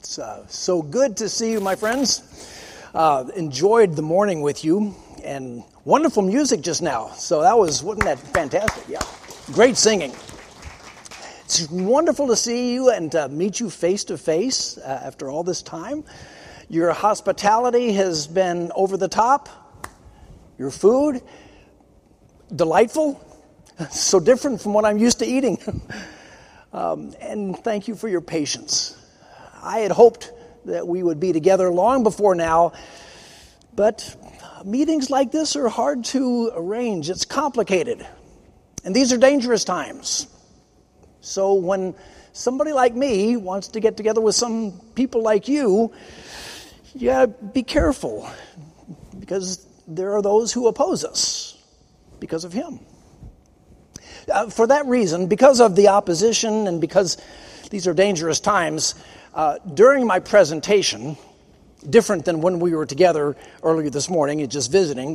It's so good to see you, my friends. Enjoyed the morning with you, and wonderful music just now. So wasn't that fantastic? Yeah, great singing. It's wonderful to see you and meet you face to face after all this time. Your hospitality has been over the top. Your food, delightful. So different from what I'm used to eating. And thank you for your patience. I had hoped that we would be together long before now, but meetings like this are hard to arrange. It's complicated, and these are dangerous times. So when somebody like me wants to get together with some people like you gotta be careful, because there are those who oppose us because of him. For that reason, because of the opposition and because these are dangerous times, during my presentation, different than when we were together earlier this morning and just visiting,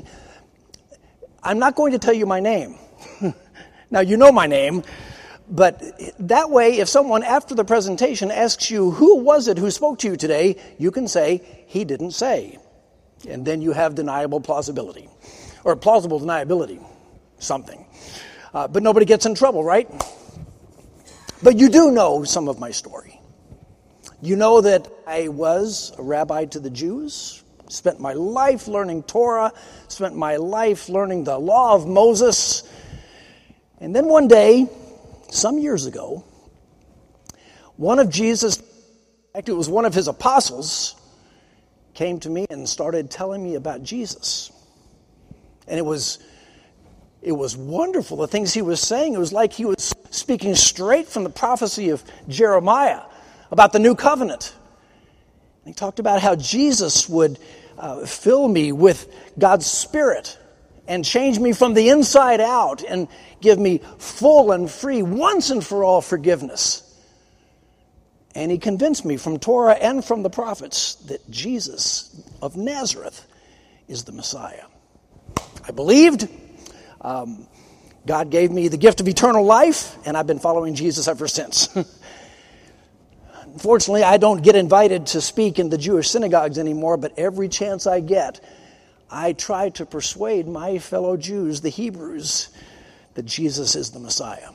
I'm not going to tell you my name. Now, you know my name, but that way, if someone after the presentation asks you, who was it who spoke to you today, you can say, he didn't say. And then you have deniable plausibility, or plausible deniability, something. But nobody gets in trouble, right? But you do know some of my story. You know that I was a rabbi to the Jews, spent my life learning Torah, spent my life learning the law of Moses. And then one day, some years ago, one of Jesus, actually it was one of his apostles, came to me and started telling me about Jesus. And it was wonderful, the things he was saying. It was like he was speaking straight from the prophecy of Jeremiah about the new covenant. He talked about how Jesus would fill me with God's Spirit and change me from the inside out and give me full and free, once and for all forgiveness. And he convinced me from Torah and from the prophets that Jesus of Nazareth is the Messiah. I believed. God gave me the gift of eternal life, and I've been following Jesus ever since. Unfortunately, I don't get invited to speak in the Jewish synagogues anymore, but every chance I get, I try to persuade my fellow Jews, the Hebrews, that Jesus is the Messiah.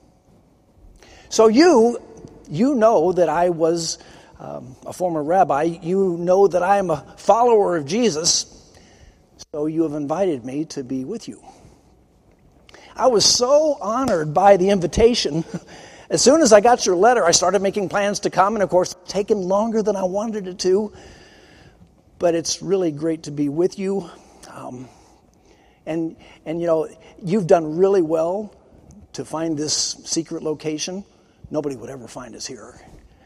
So you know that I was a former rabbi. You know that I am a follower of Jesus, so you have invited me to be with you. I was so honored by the invitation. As soon as I got your letter, I started making plans to come, and of course, it's taken longer than I wanted it to. But it's really great to be with you. And you know, you've done really well to find this secret location. Nobody would ever find us here.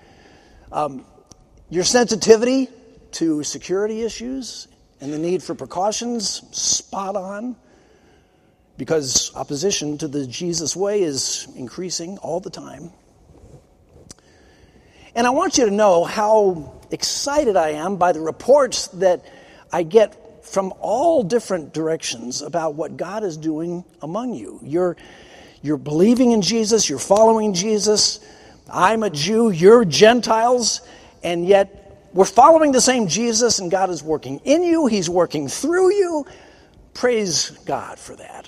Your sensitivity to security issues and the need for precautions, spot on. Because opposition to the Jesus way is increasing all the time. And I want you to know how excited I am by the reports that I get from all different directions about what God is doing among you. You're believing in Jesus, you're following Jesus. I'm a Jew, you're Gentiles, and yet we're following the same Jesus, and God is working in you, he's working through you. Praise God for that.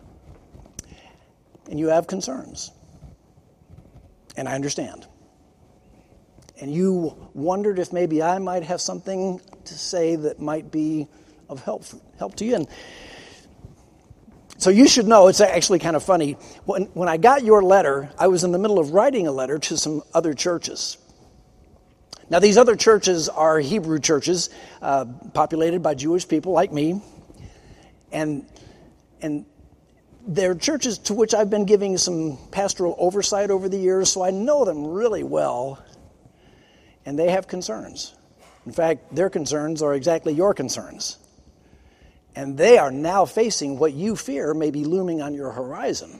And you have concerns. And I understand. And you wondered if maybe I might have something to say that might be of help to you. And so you should know, it's actually kind of funny. When I got your letter, I was in the middle of writing a letter to some other churches. Now, these other churches are Hebrew churches, populated by Jewish people like me. And they're churches to which I've been giving some pastoral oversight over the years, so I know them really well, and they have concerns. In fact, their concerns are exactly your concerns. And they are now facing what you fear may be looming on your horizon.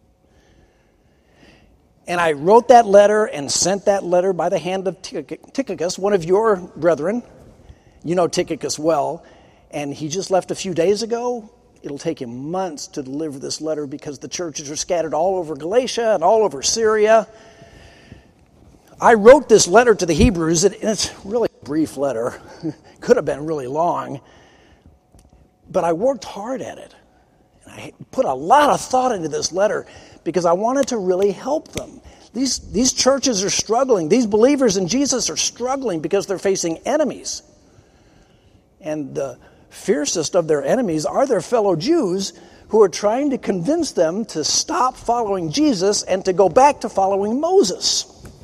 And I wrote that letter and sent that letter by the hand of Tychicus, one of your brethren. You know Tychicus well, and he just left a few days ago. It'll take him months to deliver this letter because the churches are scattered all over Galatia and all over Syria. I wrote this letter to the Hebrews, and it's really a brief letter. Could have been really long. But I worked hard at it. And I put a lot of thought into this letter because I wanted to really help them. These churches are struggling. These believers in Jesus are struggling because they're facing enemies. And the fiercest of their enemies are their fellow Jews who are trying to convince them to stop following Jesus and to go back to following Moses.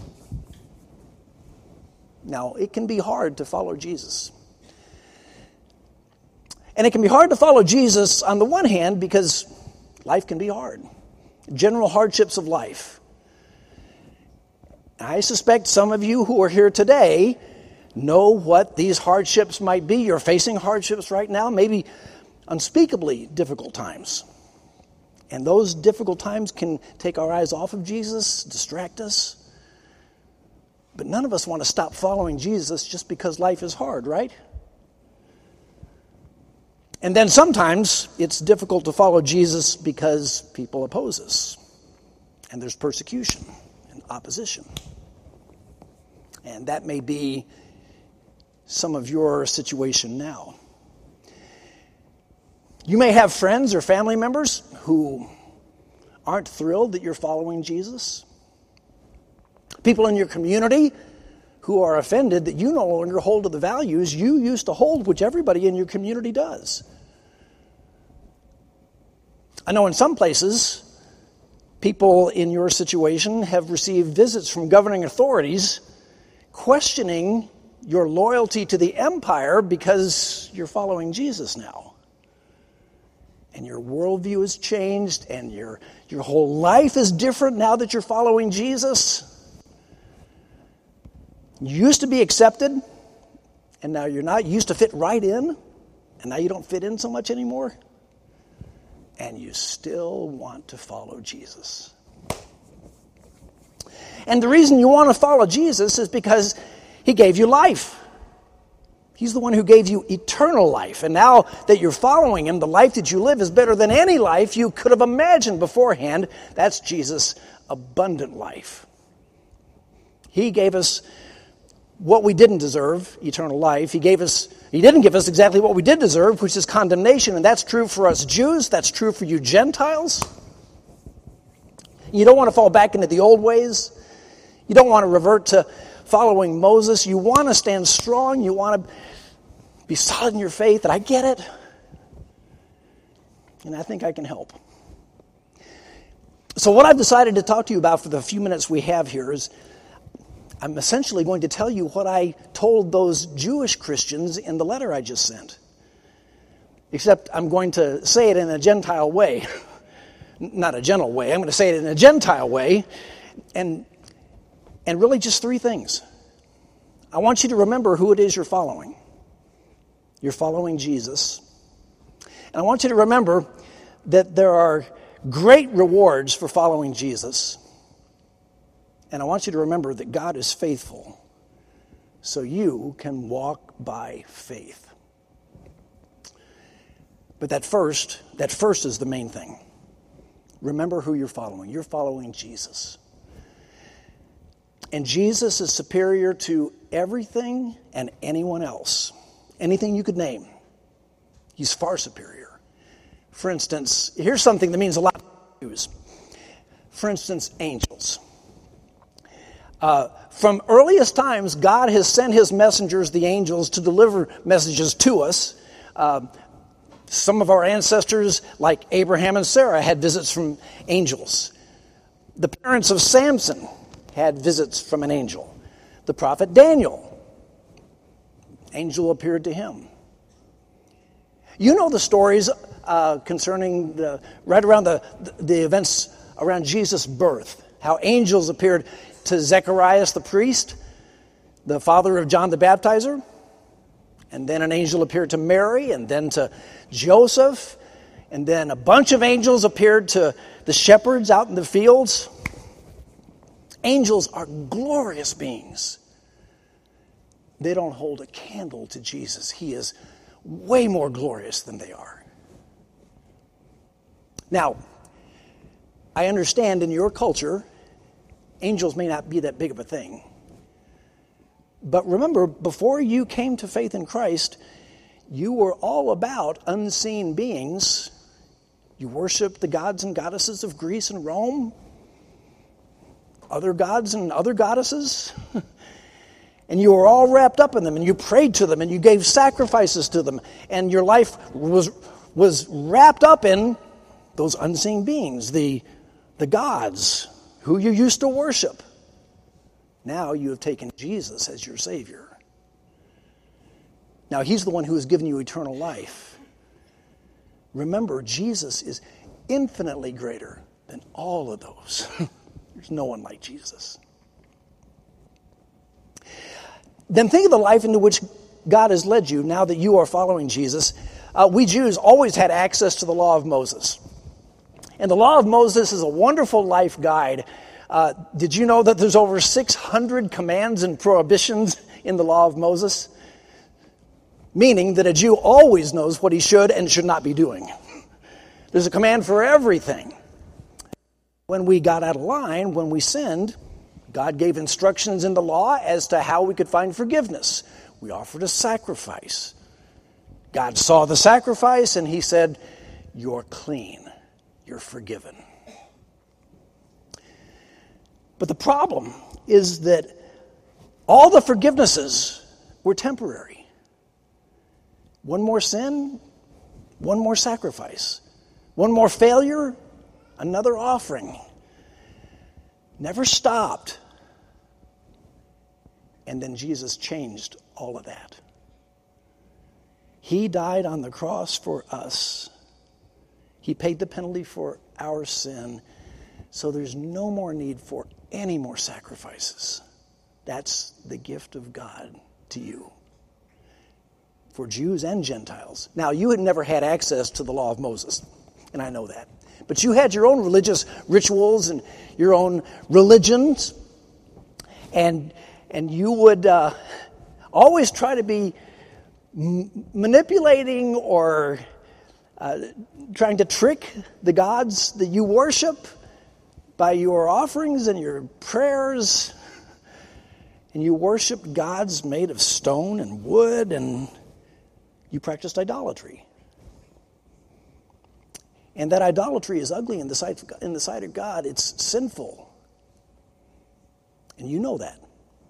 Now, it can be hard to follow Jesus. And it can be hard to follow Jesus on the one hand because life can be hard. General hardships of life. I suspect some of you who are here today know what these hardships might be. You're facing hardships right now, maybe unspeakably difficult times. And those difficult times can take our eyes off of Jesus, distract us. But none of us want to stop following Jesus just because life is hard, right? And then sometimes it's difficult to follow Jesus because people oppose us. And there's persecution and opposition. And that may be some of your situation now. You may have friends or family members who aren't thrilled that you're following Jesus. People in your community who are offended that you no longer hold to the values you used to hold, which everybody in your community does. I know in some places, people in your situation have received visits from governing authorities questioning your loyalty to the empire because you're following Jesus now. And your worldview has changed, and your whole life is different now that you're following Jesus. You used to be accepted, and now you're not. You used to fit right in, and now you don't fit in so much anymore. And you still want to follow Jesus. And the reason you want to follow Jesus is because he gave you life. He's the one who gave you eternal life. And now that you're following him, the life that you live is better than any life you could have imagined beforehand. That's Jesus' abundant life. He gave us what we didn't deserve, eternal life. He didn't give us exactly what we did deserve, which is condemnation. And that's true for us Jews. That's true for you Gentiles. You don't want to fall back into the old ways. You don't want to revert to following Moses. You want to stand strong. You want to be solid in your faith. And I get it. And I think I can help. So what I've decided to talk to you about for the few minutes we have here is I'm essentially going to tell you what I told those Jewish Christians in the letter I just sent. Except I'm going to say it in a Gentile way. Not a gentle way. I'm going to say it in a Gentile way. And really just three things. I want you to remember who it is you're following. You're following Jesus. And I want you to remember that there are great rewards for following Jesus. And I want you to remember that God is faithful, so you can walk by faith. But that first is the main thing. Remember who you're following. You're following Jesus. And Jesus is superior to everything and anyone else. Anything you could name. He's far superior. For instance, here's something that means a lot to Jews. For instance, angels. From earliest times, God has sent his messengers, the angels, to deliver messages to us. Some of our ancestors, like Abraham and Sarah, had visits from angels. The parents of Samson had visits from an angel. The prophet Daniel, angel appeared to him. You know the stories concerning right around the events around Jesus' birth, how angels appeared to Zechariah the priest, the father of John the Baptizer, and then an angel appeared to Mary, and then to Joseph, and then a bunch of angels appeared to the shepherds out in the fields. Angels are glorious beings. They don't hold a candle to Jesus. He is way more glorious than they are. Now, I understand in your culture, angels may not be that big of a thing. But remember, before you came to faith in Christ, you were all about unseen beings. You worshiped the gods and goddesses of Greece and Rome, other gods and other goddesses. And you were all wrapped up in them, and you prayed to them, and you gave sacrifices to them, and your life was wrapped up in those unseen beings, the gods who you used to worship. Now you have taken Jesus as your Savior. Now He's the one who has given you eternal life. Remember, Jesus is infinitely greater than all of those. There's no one like Jesus. Then think of the life into which God has led you now that you are following Jesus. We Jews always had access to the law of Moses. And the law of Moses is a wonderful life guide. Did you know that there's over 600 commands and prohibitions in the law of Moses? Meaning that a Jew always knows what he should and should not be doing. There's a command for everything. When we got out of line, when we sinned, God gave instructions in the law as to how we could find forgiveness. We offered a sacrifice. God saw the sacrifice and He said, "You're clean. You're forgiven." But the problem is that all the forgivenesses were temporary. One more sin, one more sacrifice. One more failure, another offering. Never stopped. And then Jesus changed all of that. He died on the cross for us. He paid the penalty for our sin. So there's no more need for any more sacrifices. That's the gift of God to you. For Jews and Gentiles. Now, you had never had access to the law of Moses, and I know that. But you had your own religious rituals and your own religions, and you would always try to be manipulating or trying to trick the gods that you worship by your offerings and your prayers. And you worshiped gods made of stone and wood, and you practiced idolatry. And that idolatry is ugly in the sight of God. It's sinful. And you know that.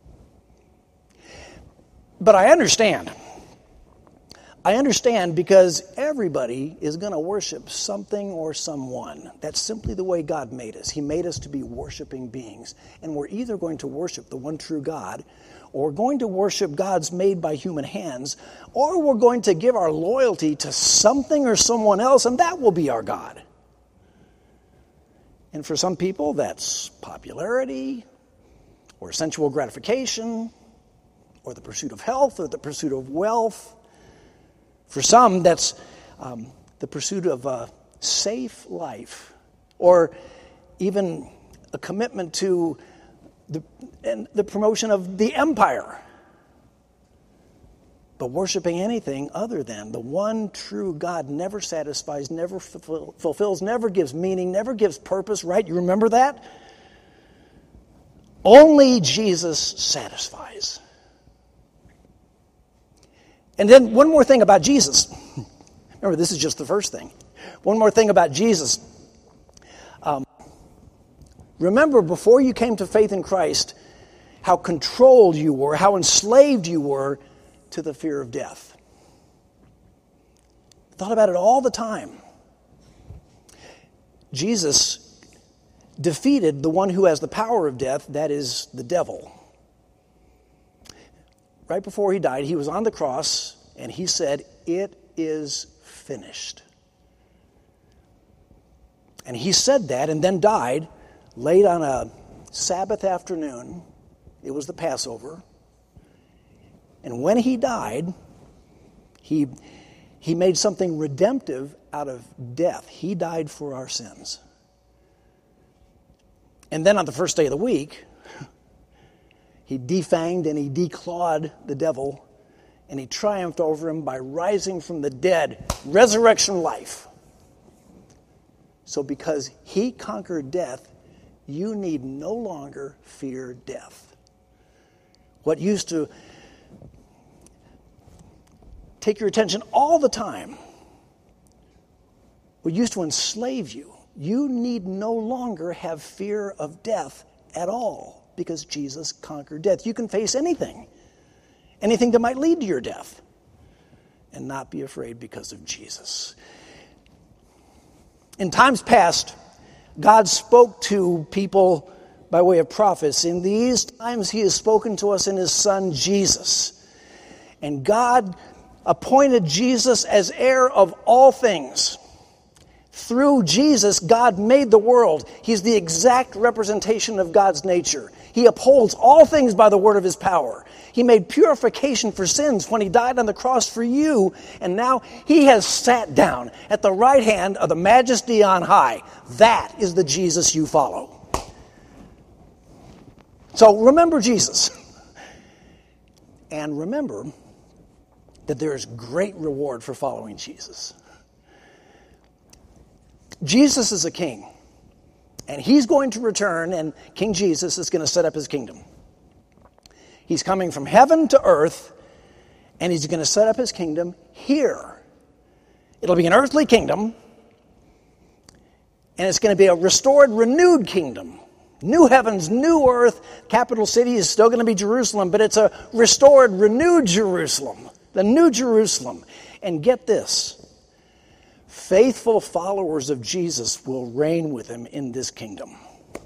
But I understand. I understand because everybody is going to worship something or someone. That's simply the way God made us. He made us to be worshiping beings. And we're either going to worship the one true God, or we're going to worship gods made by human hands, or we're going to give our loyalty to something or someone else, and that will be our God. And for some people, that's popularity, or sensual gratification, or the pursuit of health, or the pursuit of wealth. For some, that's the pursuit of a safe life, or even a commitment to the promotion of the empire. But worshiping anything other than the one true God never satisfies, never fulfills, never gives meaning, never gives purpose, right? You remember that? Only Jesus satisfies. And then one more thing about Jesus. Remember, this is just the first thing. One more thing about Jesus. Remember, before you came to faith in Christ, how controlled you were, how enslaved you were to the fear of death. Thought about it all the time. Jesus defeated the one who has the power of death, that is the devil. Right before he died, he was on the cross, and he said, "It is finished." And he said that and then died late on a Sabbath afternoon. It was the Passover. And when he died, he made something redemptive out of death. He died for our sins. And then on the first day of the week, he defanged and he declawed the devil, and he triumphed over him by rising from the dead, resurrection life. So because he conquered death, you need no longer fear death. what used to take your attention all the time, what used to enslave you, you need no longer have fear of death at all because Jesus conquered death. You can face anything that might lead to your death, and not be afraid because of Jesus. In times past, God spoke to people by way of prophets. In these times, he has spoken to us in his Son, Jesus. And God appointed Jesus as heir of all things. Through Jesus, God made the world. He's the exact representation of God's nature. He upholds all things by the word of his power. He made purification for sins when he died on the cross for you, and now he has sat down at the right hand of the Majesty on high. That is the Jesus you follow. So remember Jesus. And remember that there is great reward for following Jesus. Jesus is a king, and he's going to return, and King Jesus is going to set up his kingdom. He's coming from heaven to earth, and he's going to set up his kingdom here. It'll be an earthly kingdom, and it's going to be a restored, renewed kingdom. New heavens, new earth. Capital city is still going to be Jerusalem, but it's a restored, renewed Jerusalem. The new Jerusalem. And get this. Faithful followers of Jesus will reign with him in this kingdom.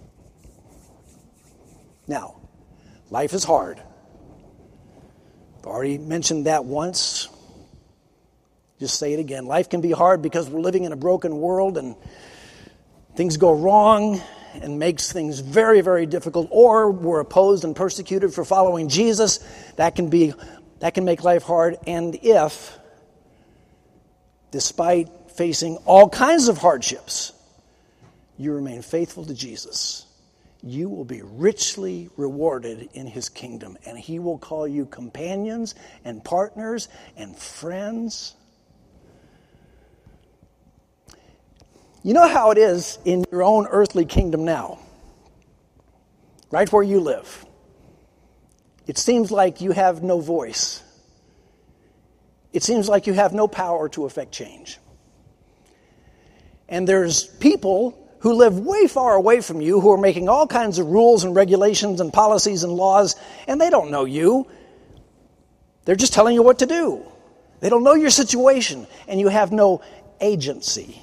Now, life is hard. I've already mentioned that once. Just say it again. Life can be hard because we're living in a broken world and things go wrong and makes things very, very difficult. Or we're opposed and persecuted for following Jesus. That can make life hard. And if, despite facing all kinds of hardships, you remain faithful to Jesus, you will be richly rewarded in his kingdom. And he will call you companions and partners and friends. You know how it is in your own earthly kingdom now, right where you live. It seems like you have no voice. It seems like you have no power to affect change. And there's people who live way far away from you who are making all kinds of rules and regulations and policies and laws, and they don't know you. They're just telling you what to do. They don't know your situation, and you have no agency.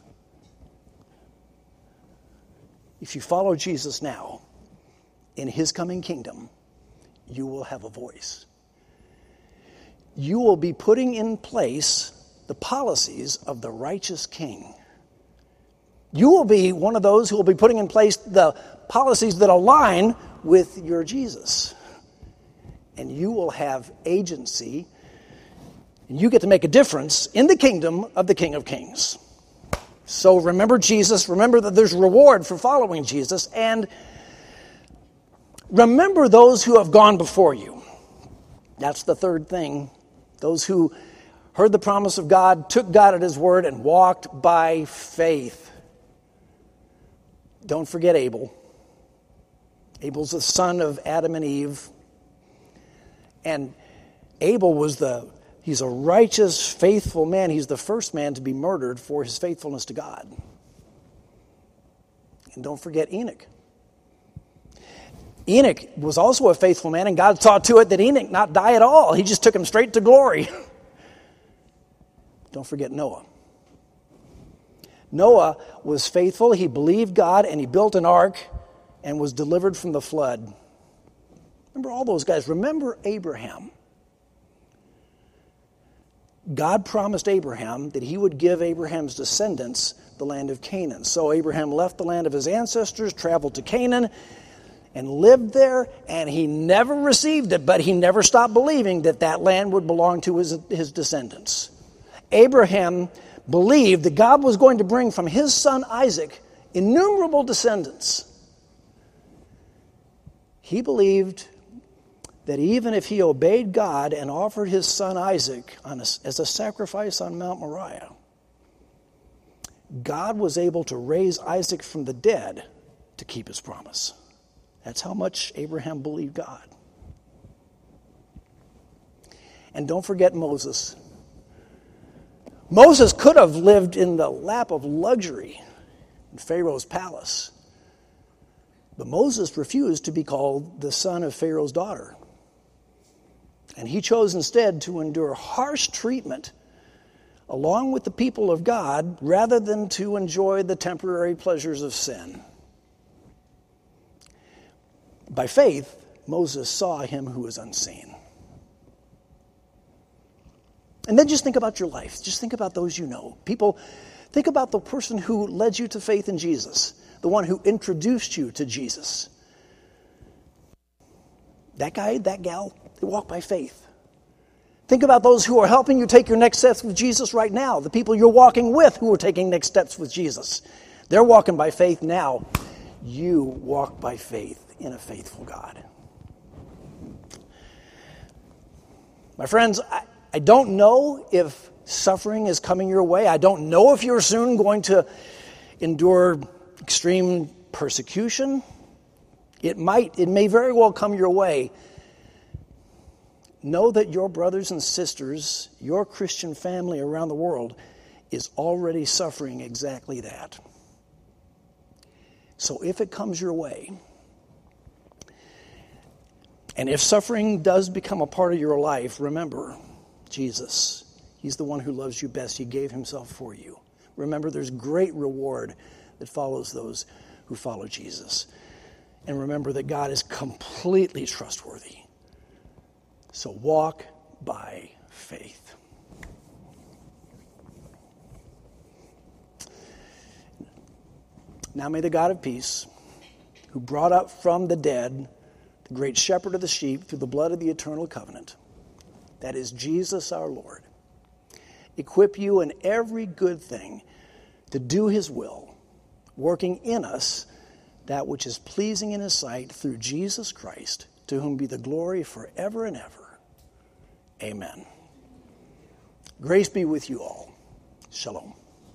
If you follow Jesus now, in his coming kingdom, you will have a voice. You will be putting in place the policies of the righteous king. You will be one of those who will be putting in place the policies that align with your Jesus. And you will have agency, and you get to make a difference in the kingdom of the King of Kings. So remember Jesus, remember that there's reward for following Jesus, and remember those who have gone before you. That's the third thing. Those who heard the promise of God, took God at his word, and walked by faith. Don't forget Abel. Abel's the son of Adam and Eve. And Abel he's a righteous, faithful man. He's the first man to be murdered for his faithfulness to God. And don't forget Enoch. Enoch was also a faithful man, and God saw to it that Enoch not die at all. He just took him straight to glory. Don't forget Noah. Noah was faithful. He believed God, and he built an ark and was delivered from the flood. Remember all those guys. Remember Abraham. God promised Abraham that he would give Abraham's descendants the land of Canaan. So Abraham left the land of his ancestors, traveled to Canaan, and lived there, and he never received it, but he never stopped believing that that land would belong to his descendants. Abraham believed that God was going to bring from his son Isaac innumerable descendants. He believed that even if he obeyed God and offered his son Isaac as a sacrifice on Mount Moriah, God was able to raise Isaac from the dead to keep his promise. That's how much Abraham believed God. And don't forget Moses. Moses could have lived in the lap of luxury in Pharaoh's palace. But Moses refused to be called the son of Pharaoh's daughter. And he chose instead to endure harsh treatment along with the people of God rather than to enjoy the temporary pleasures of sin. By faith, Moses saw him who was unseen. And then just think about your life. Just think about those you know. People, think about the person who led you to faith in Jesus, the one who introduced you to Jesus. That guy, that gal, they walk by faith. Think about those who are helping you take your next steps with Jesus right now, the people you're walking with who are taking next steps with Jesus. They're walking by faith now. You walk by faith in a faithful God. My friends, I don't know if suffering is coming your way. I don't know if you're soon going to endure extreme persecution. It may very well come your way. Know that your brothers and sisters, your Christian family around the world, is already suffering exactly that. So if it comes your way, and if suffering does become a part of your life, remember Jesus. He's the one who loves you best. He gave himself for you. Remember, there's great reward that follows those who follow Jesus. And remember that God is completely trustworthy. So walk by faith. Now may the God of peace, who brought up from the dead the great shepherd of the sheep through the blood of the eternal covenant, that is Jesus our Lord, equip you in every good thing to do his will, working in us that which is pleasing in his sight through Jesus Christ, to whom be the glory forever and ever. Amen. Grace be with you all. Shalom.